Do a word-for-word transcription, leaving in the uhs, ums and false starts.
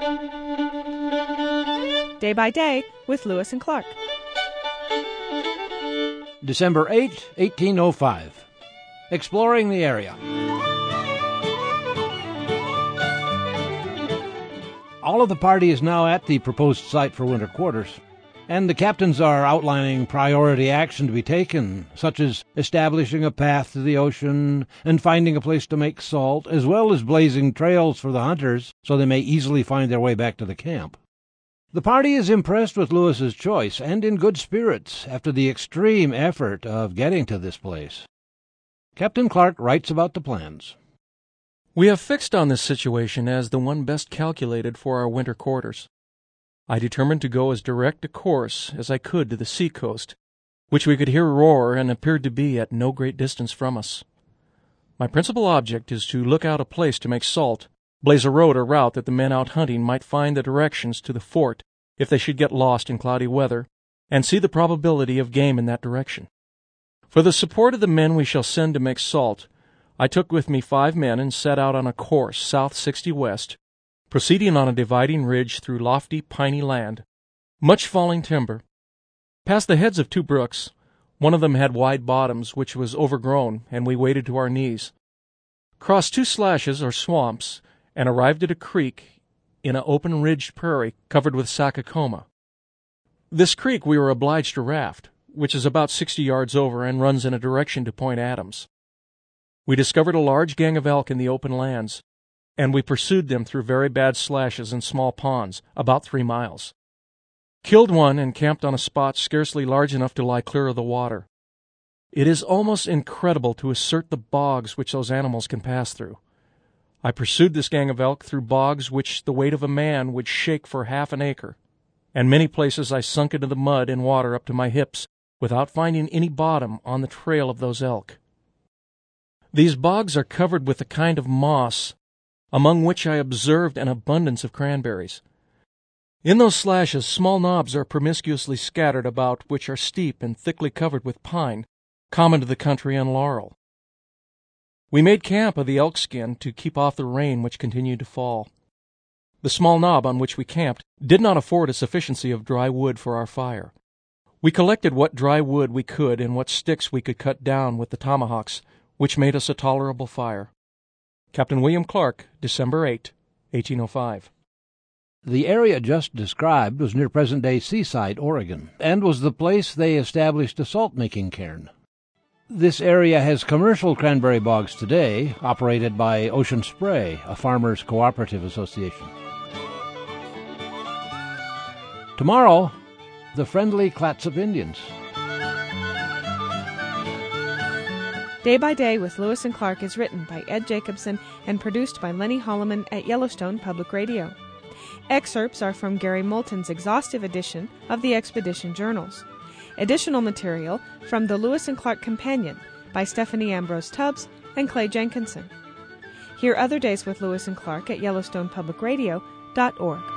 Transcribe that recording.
Day by Day with Lewis and Clark. December eighth, eighteen oh five. Exploring the area. All of the party is now at the proposed site for winter quarters, and the captains are outlining priority action to be taken, such as establishing a path to the ocean and finding a place to make salt, as well as blazing trails for the hunters so they may easily find their way back to the camp. The party is impressed with Lewis's choice and in good spirits after the extreme effort of getting to this place. Captain Clark writes about the plans. We have fixed on this situation as the one best calculated for our winter quarters. I determined to go as direct a course as I could to the sea coast, which we could hear roar and appeared to be at no great distance from us. My principal object is to look out a place to make salt, blaze a road or route that the men out hunting might find the directions to the fort if they should get lost in cloudy weather, and see the probability of game in that direction. For the support of the men we shall send to make salt, I took with me five men and set out on a course south sixty west, proceeding on a dividing ridge through lofty, piney land, much falling timber. Past the heads of two brooks, one of them had wide bottoms, which was overgrown, and we waded to our knees. Crossed two slashes or swamps, and arrived at a creek in an open ridged prairie covered with sakakoma. This creek we were obliged to raft, which is about sixty yards over and runs in a direction to Point Adams. We discovered a large gang of elk in the open lands, and we pursued them through very bad slashes and small ponds, about three miles. Killed one and camped on a spot scarcely large enough to lie clear of the water. It is almost incredible to assert the bogs which those animals can pass through. I pursued this gang of elk through bogs which the weight of a man would shake for half an acre, and many places I sunk into the mud and water up to my hips without finding any bottom on the trail of those elk. These bogs are covered with a kind of moss, among which I observed an abundance of cranberries. In those slashes small knobs are promiscuously scattered about, which are steep and thickly covered with pine, common to the country, and laurel. We made camp of the elk skin to keep off the rain which continued to fall. The small knob on which we camped did not afford a sufficiency of dry wood for our fire. We collected what dry wood we could and what sticks we could cut down with the tomahawks, which made us a tolerable fire. Captain William Clark, December eighth, eighteen oh five. The area just described was near present-day Seaside, Oregon, and was the place they established a salt-making cairn. This area has commercial cranberry bogs today, operated by Ocean Spray, a farmers' cooperative association. Tomorrow, the friendly Clatsop Indians. Day by Day with Lewis and Clark is written by Ed Jacobson and produced by Lenny Holloman at Yellowstone Public Radio. Excerpts are from Gary Moulton's exhaustive edition of the Expedition Journals. Additional material from the Lewis and Clark Companion by Stephanie Ambrose Tubbs and Clay Jenkinson. Hear other days with Lewis and Clark at Yellowstone Public Radio dot org.